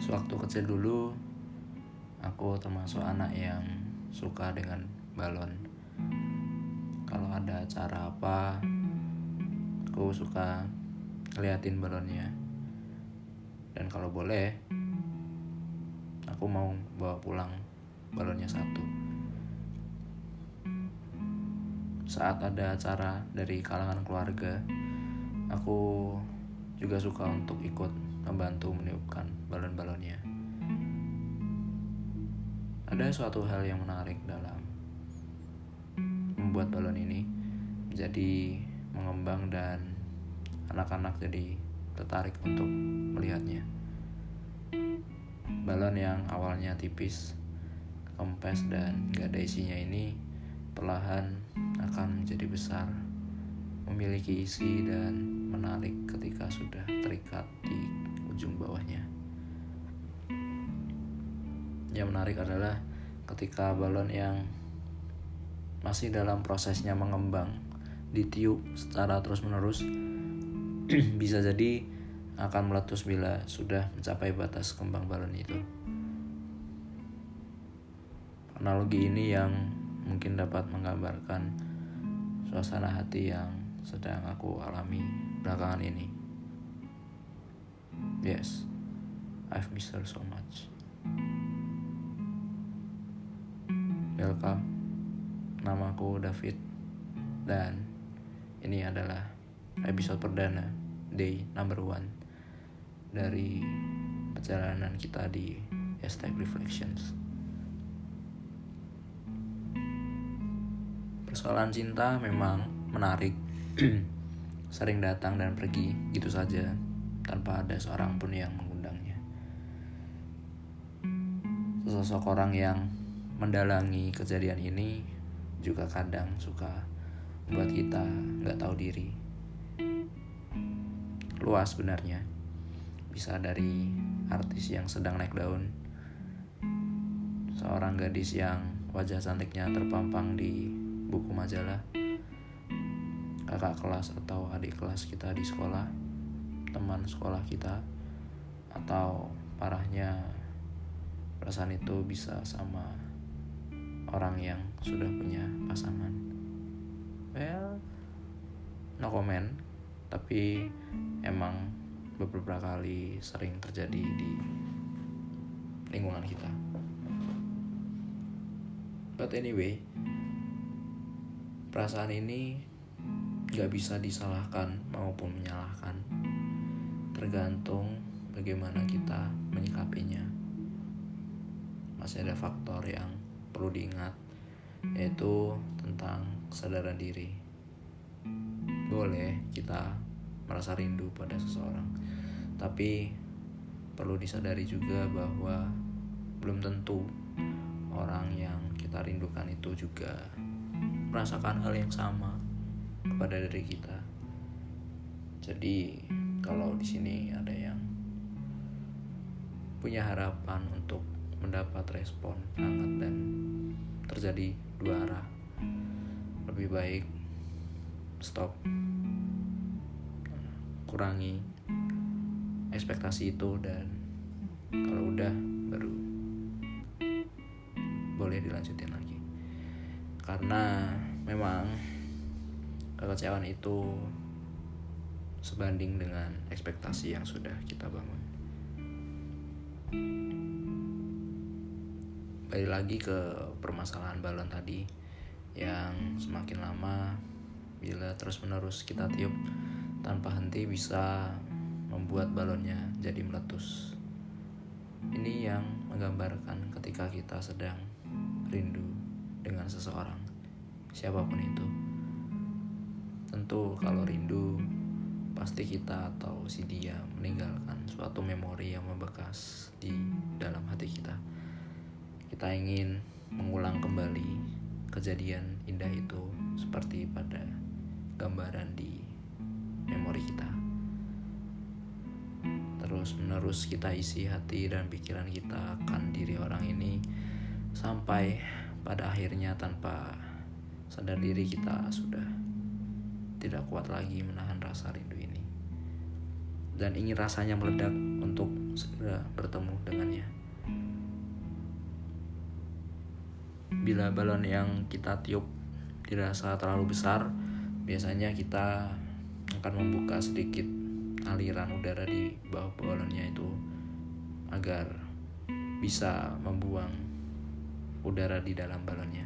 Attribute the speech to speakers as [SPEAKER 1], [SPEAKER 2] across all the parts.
[SPEAKER 1] Sewaktu kecil dulu, aku termasuk anak yang suka dengan balon. Kalau ada acara apa, aku suka ngeliatin balonnya. Dan kalau boleh, aku mau bawa pulang balonnya satu. Saat ada acara dari kalangan keluarga, aku juga suka untuk ikut membantu meniupkan balon-balonnya. Ada suatu hal yang menarik dalam membuat balon ini menjadi mengembang dan anak-anak jadi tertarik untuk melihatnya. Balon yang awalnya tipis, kempes dan gak ada isinya ini perlahan akan menjadi besar, memiliki isi dan menarik ketika sudah terikat di ujung bawahnya. Yang menarik adalah ketika balon yang masih dalam prosesnya mengembang ditiup secara terus-menerus bisa jadi akan meletus bila sudah mencapai batas kembang balon itu. Analogi ini yang mungkin dapat menggambarkan suasana hati yang sedang aku alami belakangan ini. Yes, I've missed her so much. Welcome, namaku David, dan ini adalah episode perdana, day number 1 dari perjalanan kita di #reflections. Persoalan cinta memang menarik, sering datang dan pergi gitu saja tanpa ada seorang pun yang mengundangnya. Sesosok orang yang mendalangi kejadian ini juga kadang suka membuat kita gak tahu diri. Luas sebenarnya, bisa dari artis yang sedang naik daun, seorang gadis yang wajah cantiknya terpampang di buku majalah, kakak kelas atau adik kelas kita di sekolah, teman sekolah kita, atau parahnya perasaan itu bisa sama orang yang sudah punya pasangan. Well, no comment, tapi emang beberapa kali sering terjadi di lingkungan kita. But anyway, perasaan ini gak bisa disalahkan maupun menyalahkan, tergantung bagaimana kita menyikapinya. Masih ada faktor yang perlu diingat, yaitu tentang kesadaran diri. Boleh kita merasa rindu pada seseorang, tapi perlu disadari juga bahwa belum tentu orang yang kita rindukan itu juga merasakan hal yang sama kepada diri kita. Jadi kalau di sini ada yang punya harapan untuk mendapat respon hangat dan terjadi dua arah, lebih baik stop, kurangi ekspektasi itu, dan kalau udah baru boleh dilanjutin lagi. Karena memang kekecewaan itu sebanding dengan ekspektasi yang sudah kita bangun. Balik lagi ke permasalahan balon tadi, yang semakin lama bila terus-menerus kita tiup tanpa henti bisa membuat balonnya jadi meletus. Ini yang menggambarkan ketika kita sedang rindu dengan seseorang, siapapun itu. Tentu kalau rindu, pasti kita atau si dia meninggalkan suatu memori yang membekas di dalam hati kita. Kita ingin mengulang kembali kejadian indah itu seperti pada gambaran di memori kita. Terus menerus kita isi hati dan pikiran kita akan diri orang ini, sampai pada akhirnya tanpa sadar diri kita sudah tidak kuat lagi menahan rasa rindu ini, dan ingin rasanya meledak untuk segera bertemu dengannya. Bila balon yang kita tiup dirasa terlalu besar, biasanya kita akan membuka sedikit aliran udara di bawah balonnya itu agar bisa membuang udara di dalam balonnya.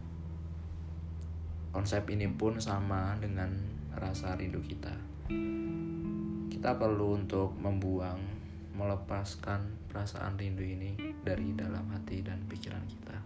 [SPEAKER 1] Konsep ini pun sama dengan rasa rindu kita. Kita perlu untuk melepaskan perasaan rindu ini dari dalam hati dan pikiran kita.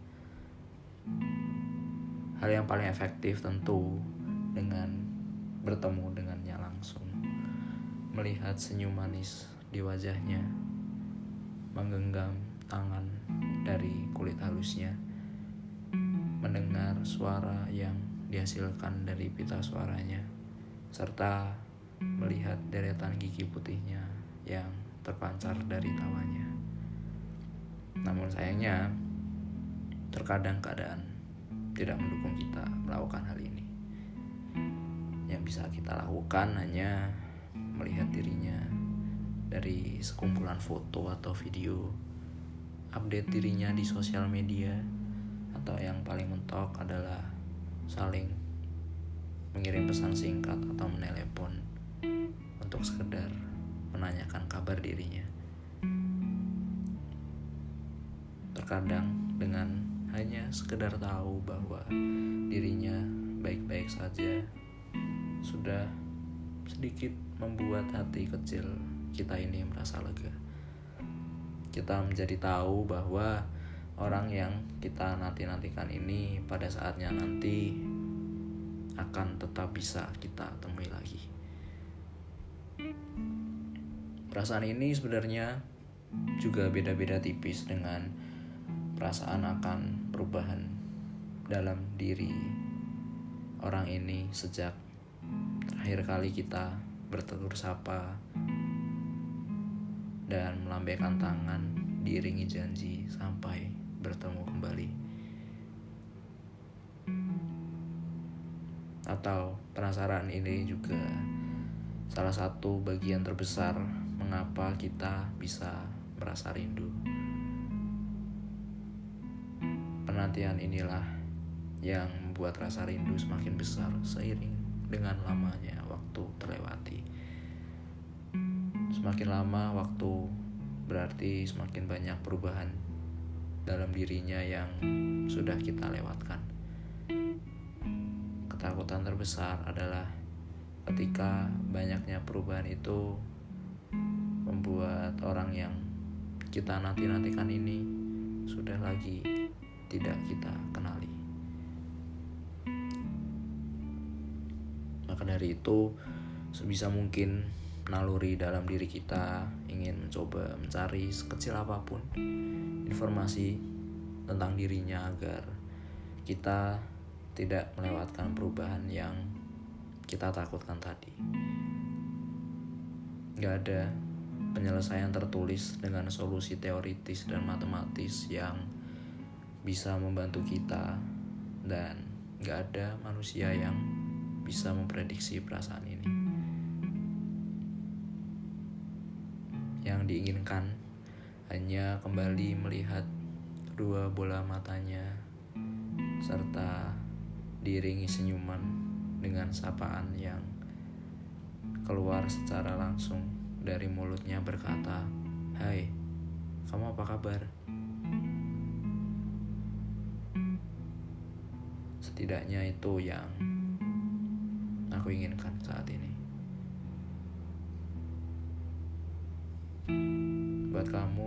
[SPEAKER 1] Hal yang paling efektif tentu dengan bertemu dengannya langsung, melihat senyum manis di wajahnya, menggenggam tangan dari kulit halusnya, mendengar suara yang dihasilkan dari pita suaranya, serta melihat deretan gigi putihnya yang terpancar dari tawanya. Namun sayangnya, terkadang keadaan tidak mendukung kita melakukan hal ini. Yang bisa kita lakukan hanya melihat dirinya dari sekumpulan foto atau video, update dirinya di sosial media, atau yang paling mentok adalah saling mengirim pesan singkat atau menelepon untuk sekedar menanyakan kabar dirinya. Terkadang dengan hanya sekedar tahu bahwa dirinya baik-baik saja sudah sedikit membuat hati kecil kita ini merasa lega. Kita menjadi tahu bahwa orang yang kita nanti-nantikan ini pada saatnya nanti akan tetap bisa kita temui lagi. Perasaan ini sebenarnya juga beda-beda tipis dengan perasaan akan perubahan dalam diri orang ini sejak terakhir kali kita bertegur sapa dan melambaikan tangan diiringi janji sampai bertemu kembali. Atau penasaran ini juga salah satu bagian terbesar mengapa kita bisa merasa rindu. Penantian inilah yang membuat rasa rindu semakin besar seiring dengan lamanya waktu terlewati. Semakin lama waktu berarti semakin banyak perubahan dalam dirinya yang sudah kita lewatkan. Ketakutan terbesar adalah ketika banyaknya perubahan itu membuat orang yang kita nanti-nantikan ini sudah lagi tidak kita kenali. Maka dari itu, sebisa mungkin naluri dalam diri kita ingin mencoba mencari sekecil apapun informasi tentang dirinya agar kita tidak melewatkan perubahan yang kita takutkan tadi. Gak ada penyelesaian tertulis dengan solusi teoritis dan matematis yang bisa membantu kita, dan gak ada manusia yang bisa memprediksi perasaan ini. Yang diinginkan hanya kembali melihat kedua bola matanya serta diiringi senyuman dengan sapaan yang keluar secara langsung dari mulutnya berkata, "Hai, kamu apa kabar?" Setidaknya itu yang aku inginkan saat ini. Buat kamu,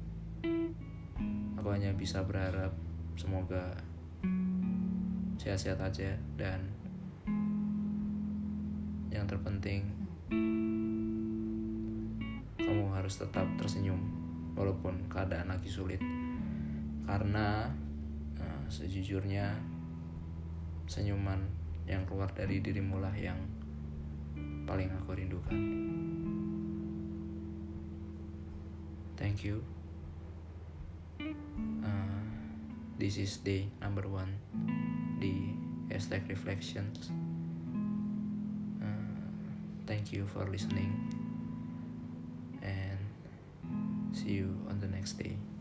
[SPEAKER 1] aku hanya bisa berharap semoga sehat-sehat aja, dan yang terpenting kamu harus tetap tersenyum walaupun keadaan lagi sulit, karena sejujurnya senyuman yang keluar dari dirimu lah yang paling aku rindukan. Thank you. This is day number 1 di #reflections. Thank you for listening, and See you on the next day.